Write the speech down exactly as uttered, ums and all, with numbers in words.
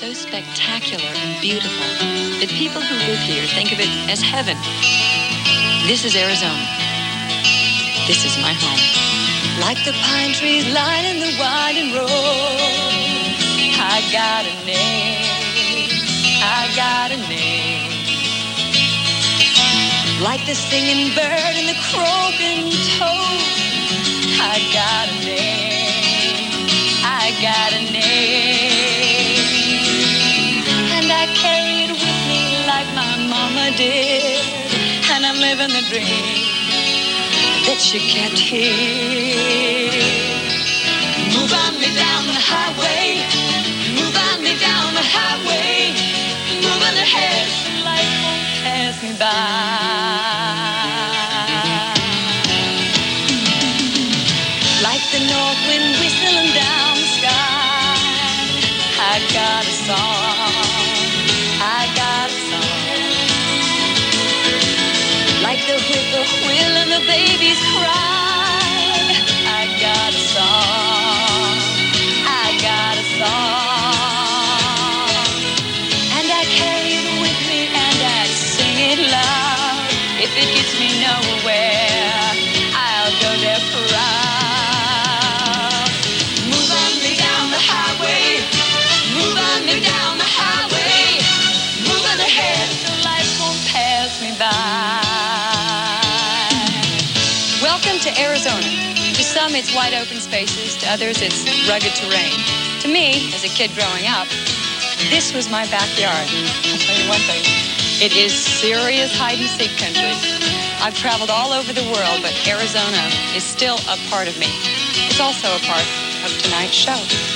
so spectacular and beautiful that people who live here think of it as heaven. This is Arizona. This is my home. Like the pine trees lining the winding road, I got a name, I got a name. Like the singing bird and the croaking toad, I got a name, I got a name. And I carry it with me like my mama did, and I'm living the dream that she kept here. Move on me down the highway, move on me down the highway, moving ahead so life won't pass me by. Like the north wind whistling down the sky, I got a song, I got a song. Like the whippoorwill and the baby's cry, I got a song, I got a song. And I carry it with me and I sing it loud. If it gets me nowhere, I'll go there proud. Move on me down the highway, move on me down the highway, moving ahead so life won't pass me by. Welcome to Arizona. To some, it's wide open spaces. To others, it's rugged terrain. To me, as a kid growing up, this was my backyard. I'll tell you one thing. It is serious hide-and-seek country. I've traveled all over the world, but Arizona is still a part of me. It's also a part of tonight's show.